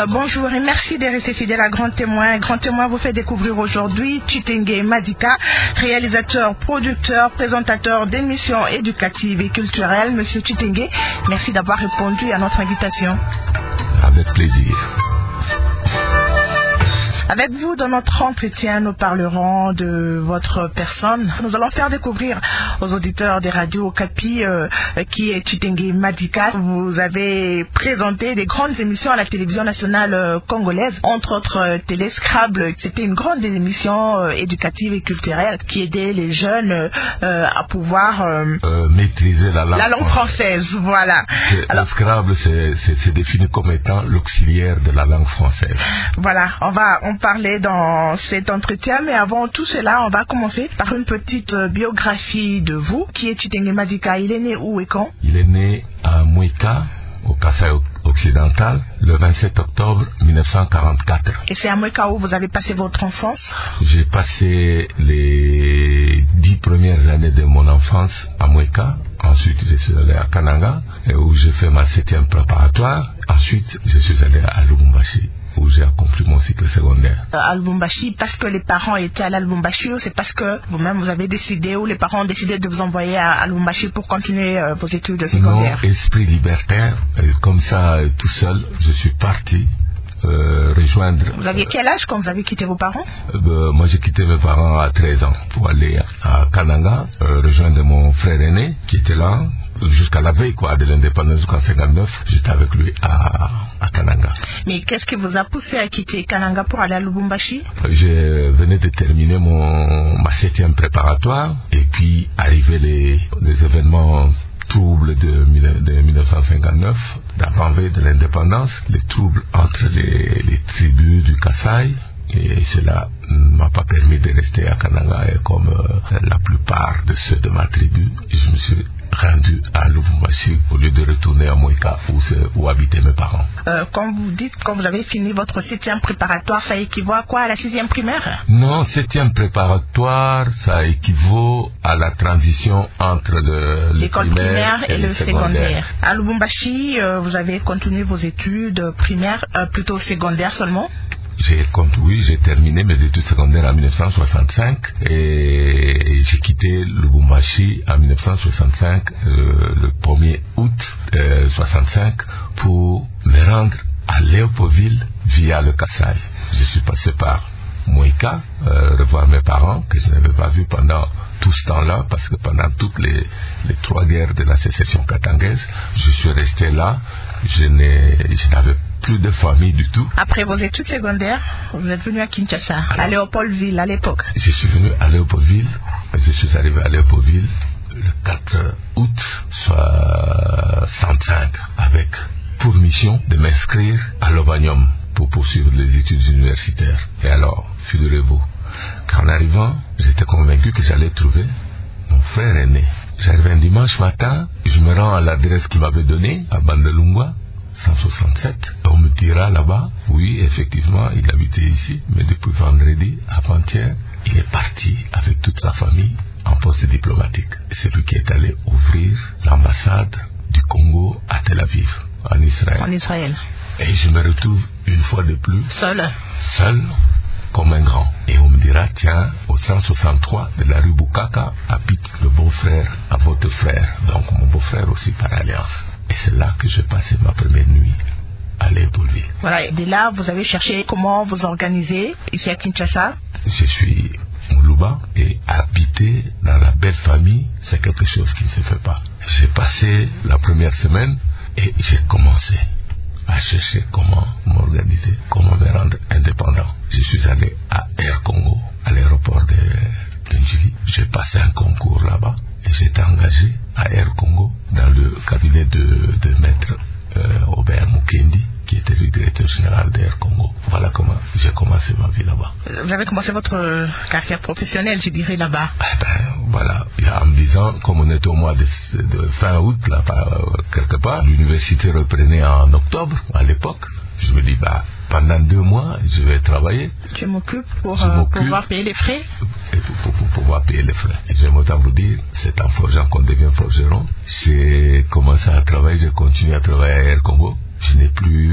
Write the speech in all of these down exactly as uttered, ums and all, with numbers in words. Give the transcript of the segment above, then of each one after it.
Bonjour et merci de rester fidèle à Grand Témoin. Grand Témoin vous fait découvrir aujourd'hui Chitenge Madika, réalisateur, producteur, présentateur d'émissions éducatives et culturelles. Monsieur Chitenge, merci d'avoir répondu à notre invitation. Avec plaisir. Avec vous, dans notre entretien, nous parlerons de votre personne. Nous allons faire découvrir aux auditeurs des radios Okapi euh, qui est Chitenge Madika. Vous avez présenté des grandes émissions à la télévision nationale euh, congolaise, entre autres euh, Télé Scrabble. C'était une grande émission euh, éducative et culturelle qui aidait les jeunes euh, à pouvoir euh, euh, maîtriser la langue, la langue française. Voilà. Alors, le Scrabble, c'est, c'est, c'est défini comme étant l'auxiliaire de la langue française. Voilà, on va on parler dans cet entretien, mais avant tout cela, on va commencer par une petite biographie de vous. Qui est Chitenge Madika? Il est né où et quand? Il est né à Mouika, au Kasaï occidental, le vingt-sept octobre mille neuf cent quarante-quatre. Et c'est à Mouika où vous avez passé votre enfance? J'ai passé les dix premières années de mon enfance à Mouika. Ensuite, je suis allé à Kananga, où j'ai fait ma septième préparatoire. Ensuite, je suis allé à Lubumbashi, où j'ai accompli mon cycle secondaire. À Lubumbashi, parce que les parents étaient à Lubumbashi, ou c'est parce que vous-même vous avez décidé, ou les parents ont décidé de vous envoyer à, à Lubumbashi pour continuer euh, vos études secondaires? Non, esprit libertaire, comme ça, tout seul, je suis parti euh, rejoindre... Vous aviez quel âge quand vous avez quitté vos parents? euh, Moi, j'ai quitté mes parents à treize ans pour aller à Kananga, euh, rejoindre mon frère aîné qui était là jusqu'à la veille quoi, de l'indépendance, jusqu'en cinquante-neuf, j'étais avec lui à, à Kananga. Mais qu'est-ce qui vous a poussé à quitter Kananga pour aller à Lubumbashi? Je venais de terminer mon, ma septième préparatoire, et puis arrivaient les, les événements troubles de, de mille neuf cent cinquante-neuf, d'avant-veille de l'indépendance, les troubles entre les, les tribus du Kasaï. Et cela ne m'a pas permis de rester à Kananga, et comme euh, la plupart de ceux de ma tribu, je me suis rendu à Lubumbashi au lieu de retourner à Mouika où, où habitaient mes parents. Euh, quand vous dites quand vous avez fini votre septième préparatoire, ça équivaut à quoi? À la sixième primaire? Non, septième préparatoire, ça équivaut à la transition entre le, le l'école primaire, primaire et, et le secondaire. secondaire. À Lubumbashi, euh, vous avez continué vos études primaires, euh, plutôt secondaires seulement? J'ai, oui, j'ai terminé mes études secondaires en mille neuf cent soixante-cinq et j'ai quitté Lubumbashi en mille neuf cent soixante-cinq, euh, le premier août euh, soixante-cinq, pour me rendre à Léopoldville via le Kasaï. Je suis passé par Mouika, euh, revoir mes parents que je n'avais pas vus pendant tout ce temps-là, parce que pendant toutes les, les trois guerres de la sécession katangaise, je suis resté là. Je, n'ai, je n'avais plus de famille du tout. Après vos études secondaires, vous êtes venu à Kinshasa, alors, à Léopoldville à l'époque? Je suis venu à Léopoldville, je suis arrivé à Léopoldville le quatre août soixante-cinq, avec pour mission de m'inscrire à l'Ovanium pour poursuivre les études universitaires. Et alors, figurez-vous qu'en arrivant, j'étais convaincu que j'allais trouver mon frère aîné. J'arrive un dimanche matin, je me rends à l'adresse qu'il m'avait donnée, à Bandalungwa, cent soixante-sept. On me dira là-bas, oui, effectivement, il habitait ici, mais depuis vendredi, avant-hier, il est parti avec toute sa famille en poste diplomatique. C'est lui qui est allé ouvrir l'ambassade du Congo à Tel Aviv, en Israël. En Israël. Et je me retrouve une fois de plus, seul, seul comme un grand. Et on me dira, tiens, au cent soixante-trois de la rue Bukaka habite le beau-frère à votre frère, donc mon beau-frère aussi par alliance. Et c'est là que j'ai passé ma première nuit à Léopoldville. Voilà, et de là, vous avez cherché comment vous organiser ici à Kinshasa? Je suis Mouluba, et habiter dans la belle famille, c'est quelque chose qui ne se fait pas. J'ai passé la première semaine et j'ai commencé à chercher comment m'organiser, comment me rendre indépendant. Je suis allé à Air Congo, à l'aéroport de, de Njili. J'ai passé un concours là-bas et j'ai été engagé à Air Congo dans le cabinet de, de maître euh, Aubert Mukendi, qui était le directeur général d'Air Congo. Voilà comment j'ai commencé ma vie là-bas. Vous avez commencé votre carrière professionnelle, je dirais, là-bas? Eh ben, voilà, en me disant, comme on était au mois de, de fin août, là, quelque part, l'université reprenait en octobre, à l'époque. Je me dis, bah, pendant deux mois, je vais travailler. Tu m'occupes pour euh, pouvoir payer les frais? Et pour, pour, pour pouvoir payer les frais. Et j'aime autant vous dire, c'est en forgeant qu'on devient forgeron. J'ai commencé à travailler, j'ai continué à travailler à Air Congo. Je n'ai plus eu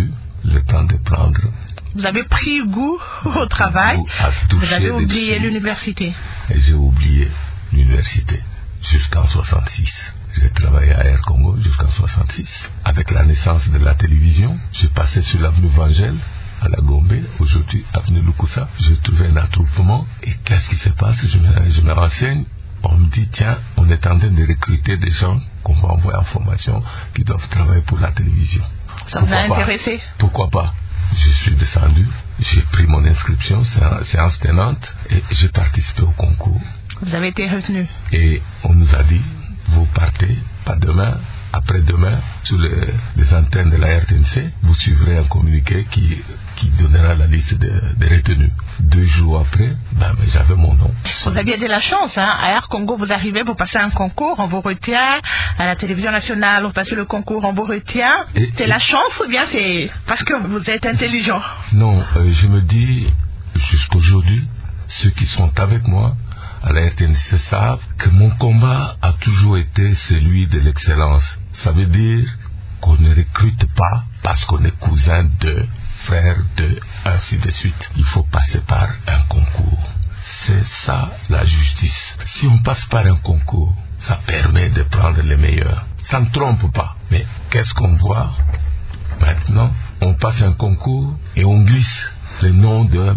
le temps de prendre. Vous avez pris goût au travail, vous avez oublié l'université. Et j'ai oublié l'université jusqu'en soixante-six. J'ai travaillé à Air Congo jusqu'en soixante-six. Avec la naissance de la télévision, j'ai passé sur l'avenue Vangel à la Gombe, aujourd'hui avenue Lukusa. J'ai trouvé un attroupement et qu'est-ce qui se passe? Je me, je me renseigne. On me dit, tiens, on est en train de recruter des gens qu'on va envoyer en formation qui doivent travailler pour la télévision. Ça vous a intéressé? Pourquoi pas? Je suis descendu, j'ai pris mon inscription, séance tenante, et j'ai participé au concours. Vous avez été retenu. Et on nous a dit, vous partez, pas demain, après-demain, sur les, les antennes de la R T N C, vous suivrez un communiqué qui, qui donnera la liste de, de retenus. Deux jours après, ben, ben, j'avais mon nom. Vous aviez de la chance, hein? À Air Congo, vous arrivez, vous passez un concours, on vous retient. À la télévision nationale, vous passez le concours, on vous retient. C'est la chance ou bien c'est parce que vous êtes intelligent? Non, euh, je me dis, jusqu'aujourd'hui, ceux qui sont avec moi à la R T N C savent que mon combat a toujours été celui de l'excellence. Ça veut dire qu'on ne recrute pas parce qu'on est cousin de, frère de, ainsi de suite. Il faut passer par un concours. C'est ça la justice. Si on passe par un concours, ça permet de prendre les meilleurs. Ça ne trompe pas. Mais qu'est-ce qu'on voit maintenant? On passe un concours et on glisse le nom de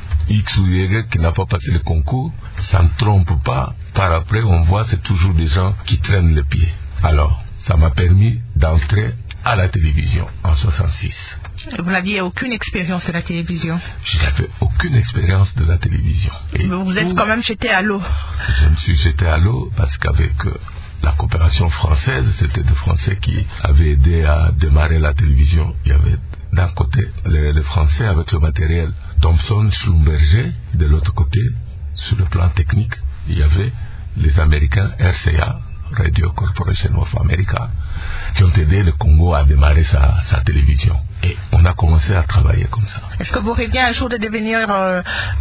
X ou Y qui n'a pas passé le concours. Ça ne trompe pas. Par après, on voit c'est toujours des gens qui traînent le pied. Alors, ça m'a permis d'entrer à la télévision en soixante-six. Vous n'aviez aucune expérience de la télévision? Je n'avais aucune expérience de la télévision. Et vous êtes quand même jeté à l'eau? Je me suis jeté à l'eau parce qu'avec euh, la coopération française, c'était des Français qui avaient aidé à démarrer la télévision. Il y avait d'un côté les, les Français avec le matériel Thomson, Schlumberger, de l'autre côté, sur le plan technique, il y avait les Américains R C A, Radio Corporation of America, qui ont aidé le Congo à démarrer sa, sa télévision. Et on a commencé à travailler comme ça. Est-ce que vous rêviez un jour de devenir euh,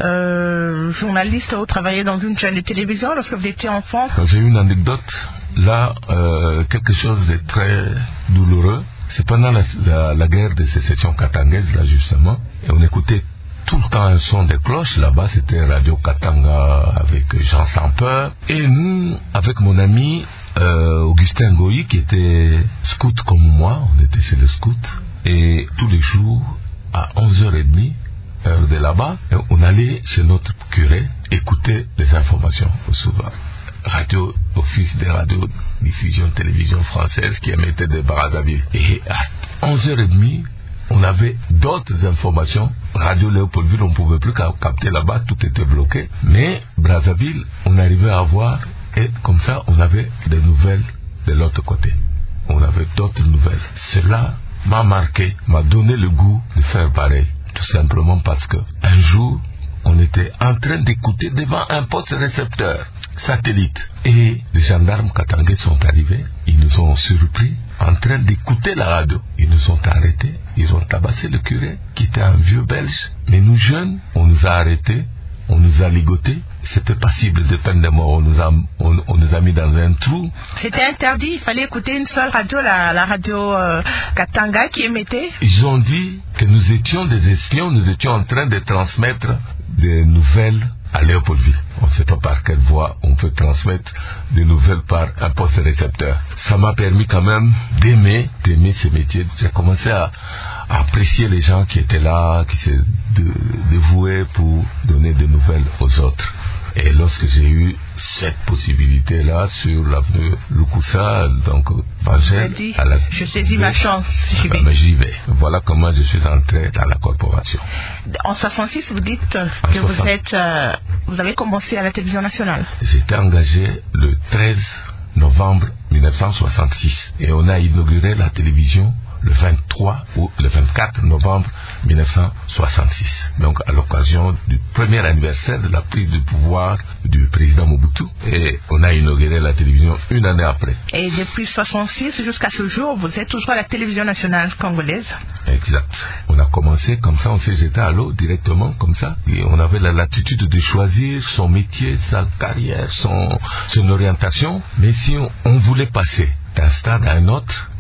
euh, journaliste ou travailler dans une chaîne de télévision lorsque vous étiez enfant? J'ai une anecdote. Là, euh, quelque chose de très douloureux. C'est pendant la, la, la guerre de sécession katangaise, là justement, et on écoutait tout le temps un son de cloche. Là-bas, c'était Radio Katanga avec Jean Sampeur. Et nous, avec mon ami euh, Augustin Goyi, qui était scout comme moi, on était chez le scout. Et tous les jours, à onze heures trente, heure de là-bas, on allait chez notre curé écouter les informations au souvent. Radio, office de radiodiffusion télévision française qui émettait de Brazzaville. Et à onze heures trente, on avait d'autres informations. Radio Léopoldville, on ne pouvait plus capter là-bas, tout était bloqué. Mais Brazzaville, on arrivait à voir, et comme ça, on avait des nouvelles de l'autre côté. On avait d'autres nouvelles. Cela m'a marqué, m'a donné le goût de faire pareil. Tout simplement parce que un jour, on était en train d'écouter devant un poste récepteur satellite. Et les gendarmes katangais sont arrivés, ils nous ont surpris en train d'écouter la radio. Ils nous ont arrêtés, ils ont tabassé le curé, qui était un vieux belge. Mais nous jeunes, on nous a arrêtés, on nous a ligotés. C'était passible de peine de mort, on nous a, on, on nous a mis dans un trou. C'était interdit, il fallait écouter une seule radio, la, la radio euh, Katanga qui émettait. Ils ont dit que nous étions des espions, nous étions en train de transmettre des nouvelles à Léopoldville. On ne sait pas par quelle voie on peut transmettre des nouvelles par un poste récepteur. Ça m'a permis quand même d'aimer, d'aimer ce métier. J'ai commencé à, à apprécier les gens qui étaient là, qui se dévouaient pour donner des nouvelles aux autres. Et lorsque j'ai eu cette possibilité-là sur l'avenue Lukusa, donc Vangel, à la... je saisis ma chance, j'y vais. Ben, j'y vais. Voilà comment je suis entré dans la corporation. En soixante-six, vous dites que vous êtes, euh, vous avez commencé à la télévision nationale. J'étais engagé le treize novembre mille neuf cent soixante-six et on a inauguré la télévision le vingt-trois ou le vingt-quatre novembre mille neuf cent soixante-six. Donc à l'occasion du premier anniversaire de la prise de pouvoir du président Mobutu. Et on a inauguré la télévision une année après. Et depuis soixante-six jusqu'à ce jour, vous êtes toujours à la télévision nationale congolaise? Exact. On a commencé comme ça, on s'est jeté à l'eau directement comme ça. Et on avait la latitude de choisir son métier, sa carrière, son, son orientation. Mais si on, on voulait passer d'un stade à un autre,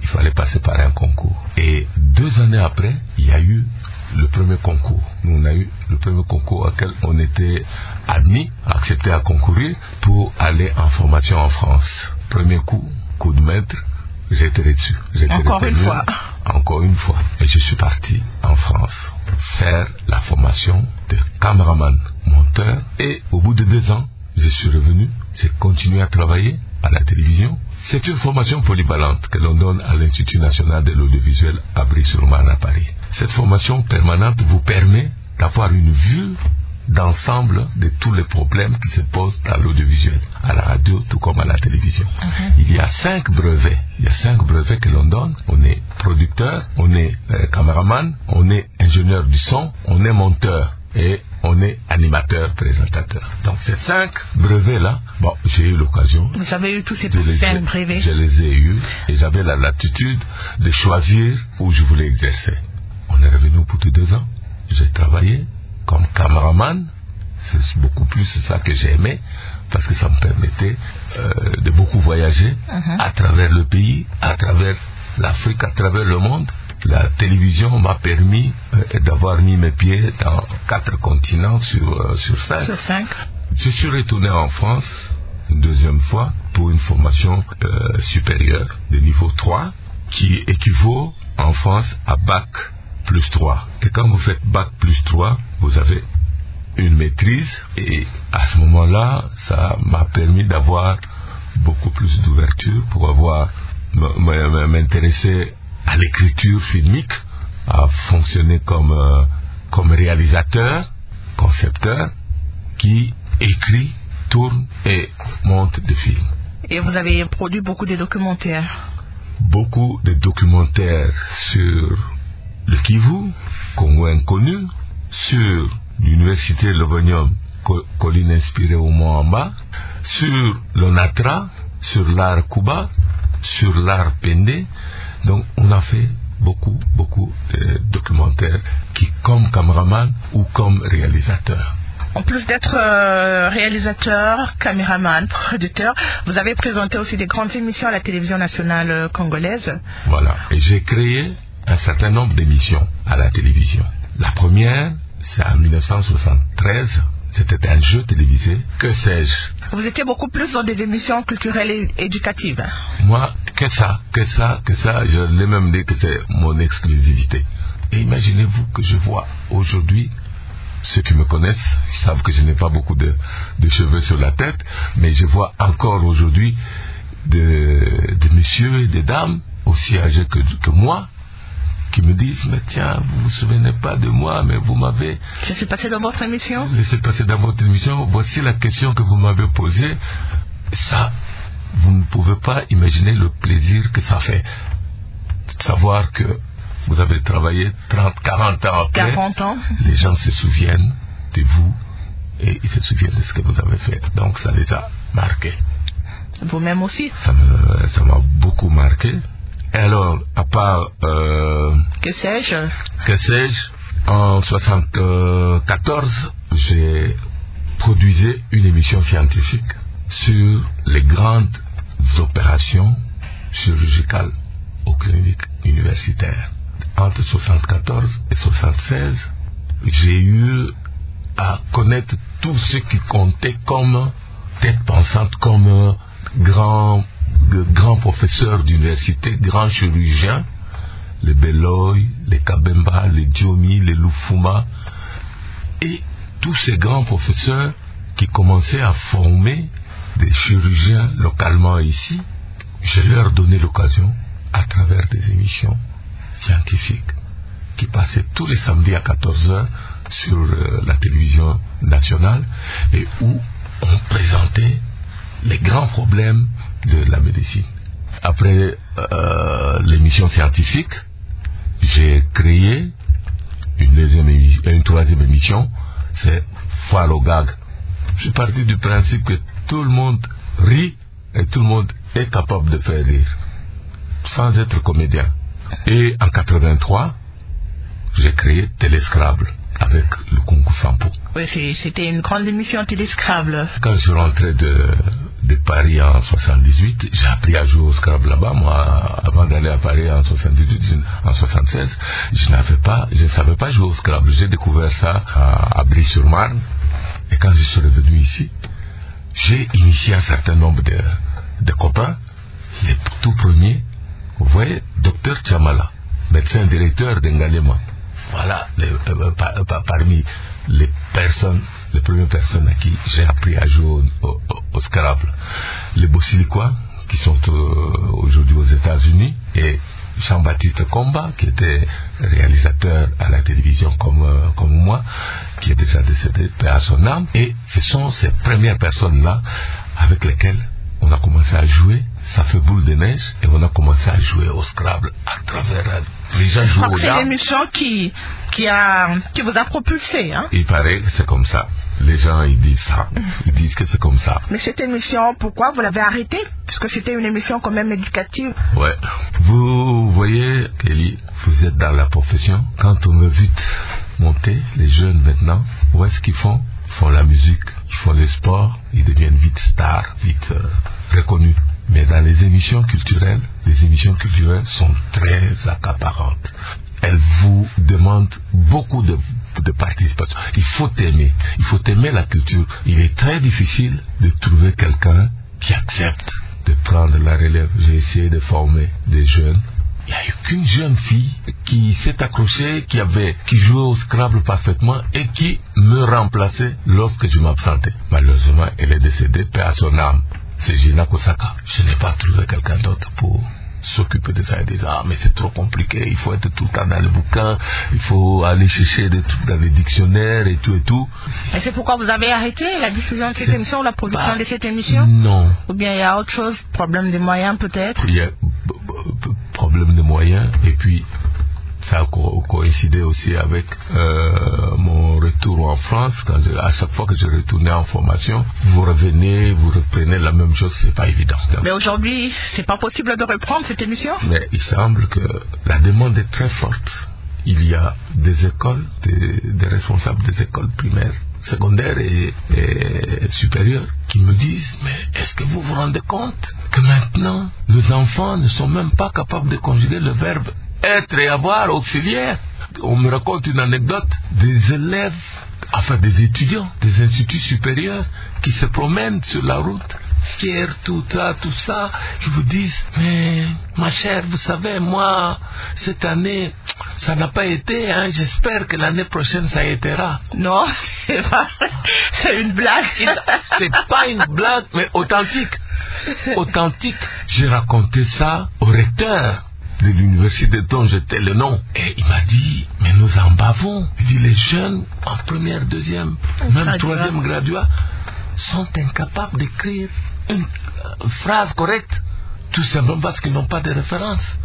il fallait passer par un concours. Et deux années après, il y a eu le premier concours. Nous, on a eu le premier concours auquel on était admis, accepté à concourir pour aller en formation en France. Premier coup, coup de maître, j'ai été dessus. J'ai été Encore retenu, une fois. Encore une fois. Et je suis parti en France faire la formation de caméraman, monteur. Et au bout de deux ans, je suis revenu. J'ai continué à travailler à la télévision. C'est une formation polyvalente que l'on donne à l'Institut national de l'audiovisuel à Brie-sur-Marne à Paris. Cette formation permanente vous permet d'avoir une vue d'ensemble de tous les problèmes qui se posent dans l'audiovisuel, à la radio tout comme à la télévision. Okay. Il y a cinq brevets. Il y a cinq brevets que l'on donne. On est producteur, on est euh, caméraman, on est ingénieur du son, on est monteur et on est animateur, présentateur. Donc ces cinq brevets-là, bon, j'ai eu l'occasion. Vous avez eu tous ces cinq brevets? Je les ai eus et j'avais la latitude de choisir où je voulais exercer. On est revenu pour tous deux ans. J'ai travaillé comme caméraman. C'est beaucoup plus ça que j'ai aimé parce que ça me permettait euh, de beaucoup voyager uh-huh. à travers le pays, à travers l'Afrique, à travers le monde. La télévision m'a permis euh, d'avoir mis mes pieds dans quatre continents sur, euh, sur cinq. Sur cinq. Je suis retourné en France une deuxième fois pour une formation euh, supérieure de niveau trois qui équivaut en France à bac plus trois. Et quand vous faites bac plus trois, vous avez une maîtrise et à ce moment-là, ça m'a permis d'avoir beaucoup plus d'ouverture pour avoir m'intéresser à l'écriture filmique, à fonctionner comme, euh, comme réalisateur, concepteur, qui écrit, tourne et monte des films. Et vous avez produit beaucoup de documentaires? Beaucoup de documentaires sur le Kivu, Congo inconnu, sur l'université Lovanium, colline inspirée au Mont en bas, sur l'Onatra, sur l'art Kuba, sur l'art Pendé. Donc on a fait beaucoup, beaucoup de documentaires qui, comme caméraman ou comme réalisateur. En plus d'être euh, réalisateur, caméraman, producteur, vous avez présenté aussi des grandes émissions à la télévision nationale euh, congolaise. Voilà, et j'ai créé un certain nombre d'émissions à la télévision. La première, c'est en mille neuf cent soixante-treize, c'était un jeu télévisé, que sais-je. Vous étiez beaucoup plus dans des émissions culturelles et éducatives. Moi, que ça, que ça, que ça, je l'ai même dit que c'est mon exclusivité. Et imaginez-vous que je vois aujourd'hui, ceux qui me connaissent, ils savent que je n'ai pas beaucoup de, de cheveux sur la tête, mais je vois encore aujourd'hui des de messieurs et des dames aussi âgés que, que moi, qui me disent, mais tiens, vous vous souvenez pas de moi, mais vous m'avez... Je suis passé dans votre émission. Je suis passé dans votre émission. Voici la question que vous m'avez posée. Ça, vous ne pouvez pas imaginer le plaisir que ça fait. De savoir que vous avez travaillé trente, quarante ans après. quarante ans. Les gens se souviennent de vous et ils se souviennent de ce que vous avez fait. Donc ça les a marqués. Vous-même aussi. Ça me, ça m'a beaucoup marqué. Et alors, à part... Euh, que sais-je Que sais-je En soixante-quatorze, j'ai produisé une émission scientifique sur les grandes opérations chirurgicales aux cliniques universitaires. Entre soixante-quatorze et soixante-seize, j'ai eu à connaître tout ce qui comptait comme tête pensante, comme grand... de grands professeurs d'université, grands chirurgiens, les Beloy, les Kabemba, les Djomi, les Lufuma, et tous ces grands professeurs qui commençaient à former des chirurgiens localement ici, je leur donnais l'occasion, à travers des émissions scientifiques, qui passaient tous les samedis à quatorze heures sur euh, la télévision nationale, et où on présentait les grands problèmes de la médecine. Après euh, l'émission scientifique, j'ai créé une deuxième émission, une troisième émission, c'est Foire au gag. Je suis parti du principe que tout le monde rit et tout le monde est capable de faire rire, sans être comédien. Et en quatre-vingt-trois, j'ai créé Téléscrabble avec le concours Sampo. Oui, c'était une grande émission Téléscrabble. Quand je suis rentré de, de Paris en soixante-dix-huit. J'ai appris à jouer au Scrabble là-bas. Moi, avant d'aller à Paris en soixante-dix-huit, en soixante-seize, je n'avais pas, je ne savais pas jouer au Scrabble. J'ai découvert ça à, à Brie-sur-Marne. Et quand je suis revenu ici, j'ai initié un certain nombre de, de copains. Les tout premiers, vous voyez, docteur Tchamala, médecin directeur d'Ngalema. Voilà, les, euh, par, par, parmi les personnes, les premières personnes à qui j'ai appris à jouer au, au, au Scrabble. Les Bossiliquois, qui sont euh, aujourd'hui aux États-Unis, et Jean-Baptiste Comba, qui était réalisateur à la télévision comme, euh, comme moi, qui est déjà décédé, paix à son âme. Et ce sont ces premières personnes-là avec lesquelles on a commencé à jouer. Ça fait boule de neige et on a commencé à jouer au Scrabble à travers les gens jouent au C'est l'émission qui, qui, a, qui vous a propulsé. Hein? Il paraît que c'est comme ça. Les gens ils disent ça. Ils disent que c'est comme ça. Mais cette émission, pourquoi vous l'avez arrêtée? Parce que c'était une émission quand même éducative. Ouais. Vous voyez, Kelly, vous êtes dans la profession. Quand on veut vite monter, les jeunes maintenant, où est-ce qu'ils font? Ils font la musique, ils font le sport, ils deviennent vite stars, vite euh, reconnus. Mais dans les émissions culturelles, les émissions culturelles sont très accaparantes. Elles vous demandent beaucoup de, de participation. Il faut aimer. Il faut aimer la culture. Il est très difficile de trouver quelqu'un qui accepte de prendre la relève. J'ai essayé de former des jeunes. Il n'y a eu qu'une jeune fille qui s'est accrochée, qui avait, qui jouait au Scrabble parfaitement et qui me remplaçait lorsque je m'absentais. Malheureusement, elle est décédée, paix à son âme. C'est Gina Kosaka. Je n'ai pas trouvé quelqu'un d'autre pour s'occuper de ça et des ah mais c'est trop compliqué, il faut être tout le temps dans le bouquin, il faut aller chercher des trucs dans les dictionnaires et tout et tout. Et c'est pourquoi vous avez arrêté la diffusion de cette c'est émission, la production pas... de cette émission? Non. Ou bien il y a autre chose, problème de moyens peut-être? Il y a b- b- problème de moyens et puis ça a co- coïncidé aussi avec euh, mon retour en France. Quand je, à chaque fois que je retournais en formation, vous revenez, vous reprenez la même chose, c'est pas évident. Donc, mais aujourd'hui, c'est pas possible de reprendre cette émission? Mais il semble que la demande est très forte. Il y a des écoles, des, des responsables des écoles primaires, secondaires et, et supérieures qui me disent mais est-ce que vous vous rendez compte que maintenant les enfants ne sont même pas capables de conjuguer le verbe être et avoir auxiliaire? On me raconte une anecdote des élèves, enfin des étudiants des instituts supérieurs qui se promènent sur la route fiers, tout ça, tout ça, qui vous disent mais ma chère, vous savez, moi cette année ça n'a pas été, hein, j'espère que l'année prochaine ça été-ra. Non, c'est pas, c'est une blague. C'est pas une blague, mais authentique. Authentique. J'ai raconté ça au recteur de l'université dont j'étais le nom. Et il m'a dit, mais nous en bavons. Il dit, les jeunes en première, deuxième, un même graduat. troisième graduat sont incapables d'écrire une euh, phrase correcte, tout simplement parce qu'ils n'ont pas de référence.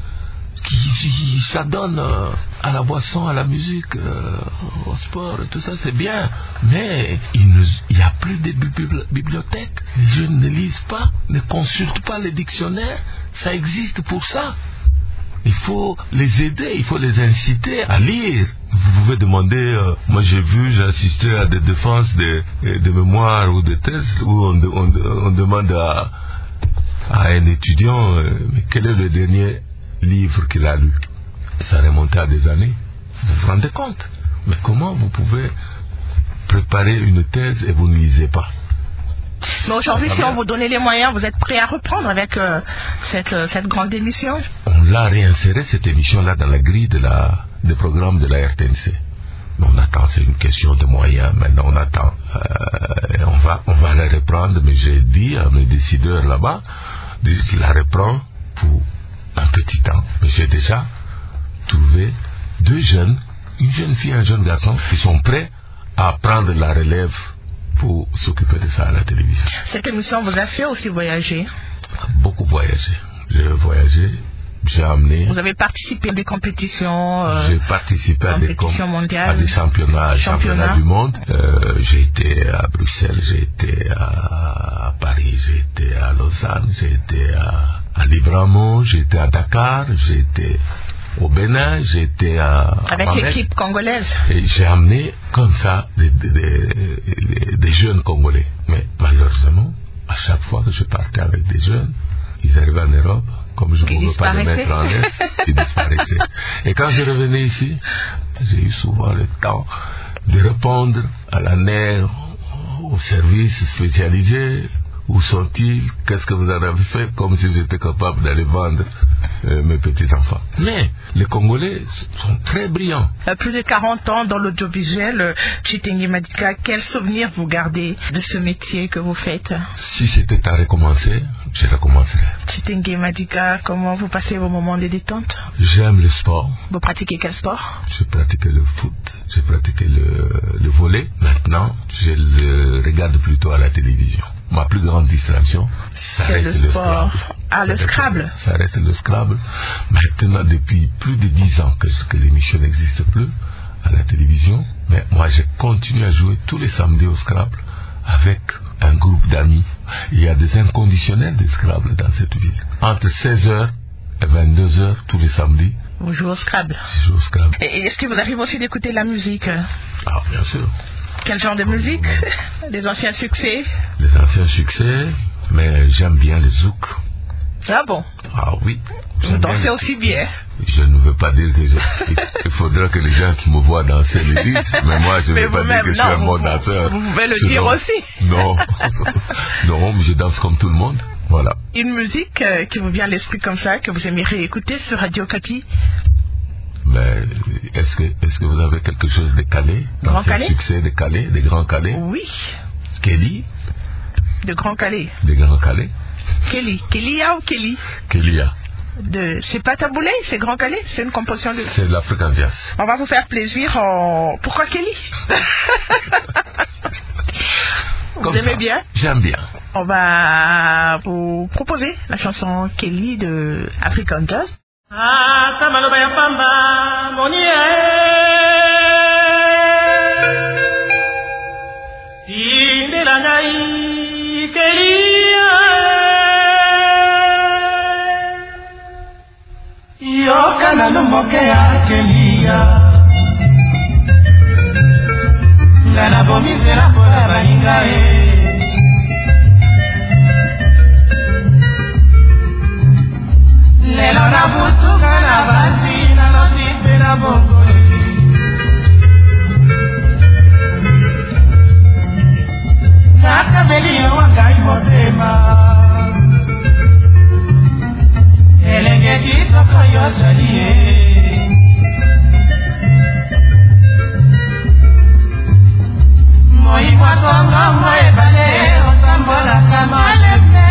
Ils s'adonnent euh, à la boisson, à la musique, euh, au sport, tout ça c'est bien, mais il n'y a plus de bibli- bibliothèques. Les jeunes ne lisent pas, ne consultent pas les dictionnaires. Ça existe pour ça. Il faut les aider, il faut les inciter à lire. Vous pouvez demander, euh, moi j'ai vu, j'ai assisté à des défenses de, de mémoire ou de thèses où on, on, on demande à, à un étudiant euh, mais quel est le dernier livre qu'il a lu. Ça remontait à des années. Vous vous rendez compte? Mais comment vous pouvez préparer une thèse et vous ne lisez pas? Mais aujourd'hui, si on vous donnait les moyens, vous êtes prêt à reprendre avec euh, cette, euh, cette grande émission? On l'a réinséré, cette émission-là, dans la grille de la, des programmes de la R T N C. Mais on attend, c'est une question de moyens. Maintenant, on attend. Euh, on va, on va la reprendre, mais j'ai dit à mes décideurs là-bas, je la reprends pour un petit temps. Mais j'ai déjà trouvé deux jeunes, une jeune fille et un jeune garçon, qui sont prêts à prendre la relève pour s'occuper de ça à la télévision. Cette émission vous a fait aussi voyager? Beaucoup voyager. J'ai voyagé, j'ai amené... Vous avez participé à des compétitions euh, J'ai participé à des, com- mondiales, à des championnats, championnats. championnats du monde. Euh, j'ai été à Bruxelles, j'ai été à, à Paris, j'ai été à Lausanne, j'ai été à, à Libramont, j'ai été à Dakar, j'ai été au Bénin, j'ai été à... Avec à l'équipe congolaise. Et j'ai amené comme ça des, des, des, des jeunes Congolais. Mais malheureusement, à chaque fois que je partais avec des jeunes, ils arrivaient en Europe, comme je ne pouvais pas les mettre en l'air, ils disparaissaient. Et quand je revenais ici, j'ai eu souvent le temps de répondre à la N E R, aux services spécialisés. Où sont-ils? Qu'est-ce que vous en avez fait? Comme si j'étais capable d'aller vendre euh, mes petits-enfants. Mais les Congolais sont très brillants. Euh, plus de quarante ans dans l'audiovisuel, euh, Chitenge Madika, quel souvenir vous gardez de ce métier que vous faites? Si c'était à recommencer, je recommencerais. Chitenge Madika, comment vous passez vos moments de détente? J'aime le sport. Vous pratiquez quel sport? Je pratiquais le foot, j'ai pratiqué le, le volley. Maintenant, je le regarde plutôt à la télévision. Ma plus grande distraction, ça c'est reste le le sport. Scrabble. Ah, le ça Scrabble. Reste, ça reste le Scrabble. Maintenant, depuis plus de dix ans que, que l'émission n'existe plus à la télévision, mais moi, je continue à jouer tous les samedis au Scrabble avec un groupe d'amis. Il y a des inconditionnels de Scrabble dans cette ville. Entre seize heures et vingt-deux heures tous les samedis. Vous jouez au Scrabble. Je joue au Scrabble. Et est-ce qu'il vous arrive aussi d'écouter de la musique? Ah, bien sûr. Quel genre de musique? Les anciens succès? Les anciens succès, mais j'aime bien le zouk. Ah bon? Ah oui. Vous dansez aussi bien. Je ne veux pas dire que je... il faudra que les gens qui me voient danser le disent, mais moi je ne veux pas dire que je suis un bon danseur. Vous pouvez le Sinon, dire aussi. Non, non, mais je danse comme tout le monde. Voilà. Une musique euh, qui vous vient à l'esprit comme ça, que vous aimeriez écouter sur Radio Kapi? Mais est-ce que, est-ce que vous avez quelque chose de calé? Grand Calais? Succès de Calais, de Grand Calais? Oui. Kelly? De Grand Calais. De Grand Calais? Kelly. Kélia ou Kelly? Kélia. De... C'est pas Taboulé, c'est Grand Calais. C'est une composition de... C'est de l'African Jazz. On va vous faire plaisir en... Pourquoi Kelly? Vous Comme aimez ça. bien? J'aime bien. On va vous proposer la chanson Kelly de African Jazz. Ah, tamaloba ya pamba, monia tindela ngai Kelia yokana lumboke ya Kelia ngana bomizela pola balinga e lelo na butuka na basi na losipe na bongoli nakabeli yo wangai motema elenge kitoko yo zalie moi mwatonga mwa ebale otambola kama leme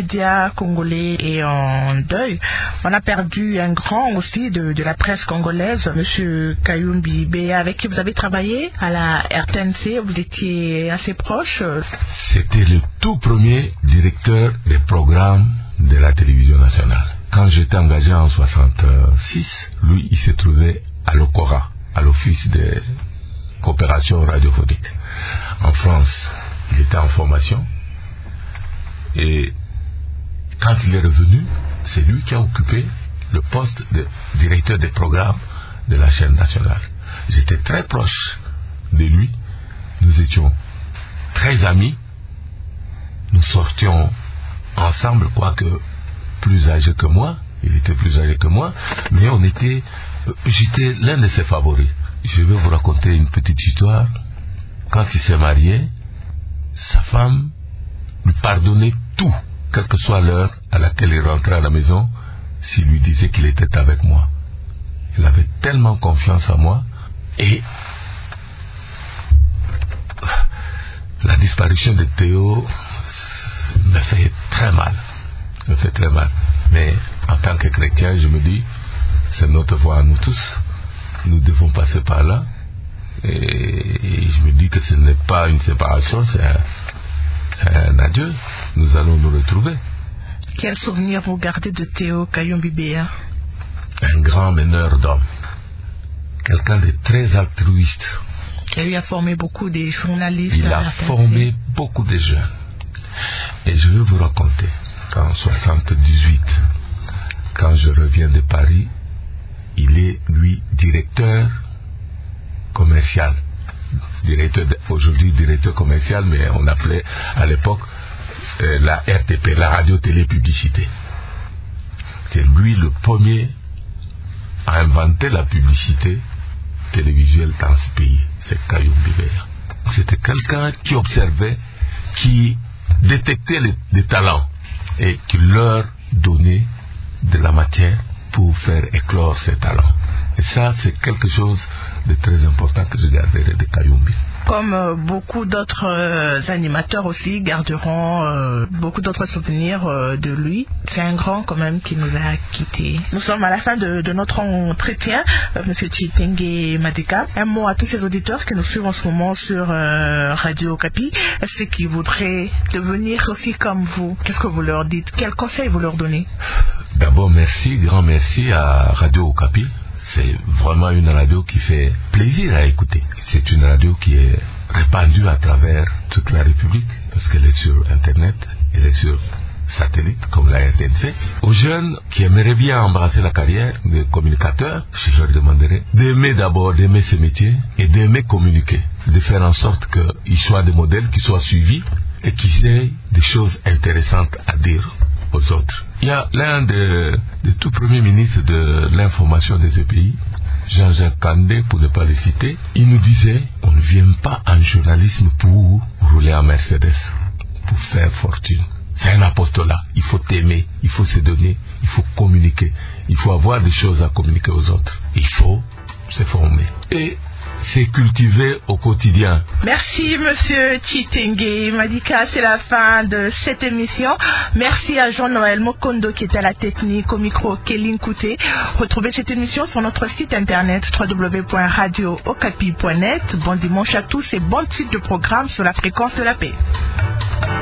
média congolais est en deuil. On a perdu un grand aussi de, de la presse congolaise, Monsieur Kayumbi Béa, avec qui vous avez travaillé à la R T N C. Vous étiez assez proche. C'était le tout premier directeur des programmes de la télévision nationale. Quand j'étais engagé en soixante-six, lui, il se trouvait à l'Ocora, à l'Office de coopération radiophonique. En France, il était en formation. Et quand il est revenu, c'est lui qui a occupé le poste de directeur des programmes de la chaîne nationale. J'étais très proche de lui. Nous étions très amis. Nous sortions ensemble, quoique plus âgé que moi. Il était plus âgé que moi. Mais on était... J'étais l'un de ses favoris. Je vais vous raconter une petite histoire. Quand il s'est marié, sa femme lui pardonnait tout, quelle que soit l'heure à laquelle il rentrait à la maison, s'il lui disait qu'il était avec moi. Il avait tellement confiance en moi. Et la disparition de Théo me fait très mal. Me fait très mal. Mais en tant que chrétien, je me dis, c'est notre voie à nous tous. Nous devons passer par là. Et je me dis que ce n'est pas une séparation, c'est un, c'est un adieu. Nous allons nous retrouver. Quel souvenir vous gardez de Théo Kayumbi Béa? Un grand meneur d'hommes. Quelqu'un de très altruiste. Il lui a formé beaucoup de journalistes. Il a formé beaucoup de jeunes. Et je vais vous raconter qu'en soixante-dix-huit, quand je reviens de Paris, il est, lui, directeur commercial. Directeur de, aujourd'hui directeur commercial, mais on appelait à l'époque euh, la R T P, la radio-télé-publicité. C'est lui le premier à inventer la publicité télévisuelle dans ce pays. C'est Kayumbi Béa. C'était quelqu'un qui observait, qui détectait les, les talents et qui leur donnait de la matière pour faire éclore ces talents. Et ça, c'est quelque chose de très important que je garderai de Kayumbi. Comme euh, beaucoup d'autres euh, animateurs aussi garderont euh, beaucoup d'autres souvenirs euh, de lui. C'est un grand quand même qui nous a quittés. Nous sommes à la fin de, de notre entretien, euh, Monsieur Chitenge Madika. Un mot à tous ces auditeurs qui nous suivent en ce moment sur euh, Radio Okapi. Ceux qui voudraient devenir aussi comme vous, qu'est-ce que vous leur dites? Quels conseils vous leur donnez? D'abord, merci, grand merci à Radio Okapi. C'est vraiment une radio qui fait plaisir à écouter. C'est une radio qui est répandue à travers toute la République, parce qu'elle est sur Internet, elle est sur satellite, comme la R T N C. Aux jeunes qui aimeraient bien embrasser la carrière de communicateur, je leur demanderais d'aimer d'abord, d'aimer ce métier et d'aimer communiquer, de faire en sorte qu'ils soient des modèles qui soient suivis et qu'ils aient des choses intéressantes à dire aux autres. Il y a l'un des de tout premiers ministres de l'information de ce pays, Jean-Jacques Kandé, pour ne pas le citer, il nous disait, on ne vient pas en journalisme pour rouler en Mercedes, pour faire fortune. C'est un apostolat. Il faut aimer, il faut se donner, il faut communiquer, il faut avoir des choses à communiquer aux autres. Il faut se former. Et c'est cultivé au quotidien. Merci Monsieur Chitenge Madika, c'est la fin de cette émission. Merci à Jean-Noël Mokondo qui était à la technique, au micro Kéline Kouté. Retrouvez cette émission sur notre site internet w w w point radio okapi point net. Bon dimanche à tous et bonne suite de programme sur la fréquence de la paix.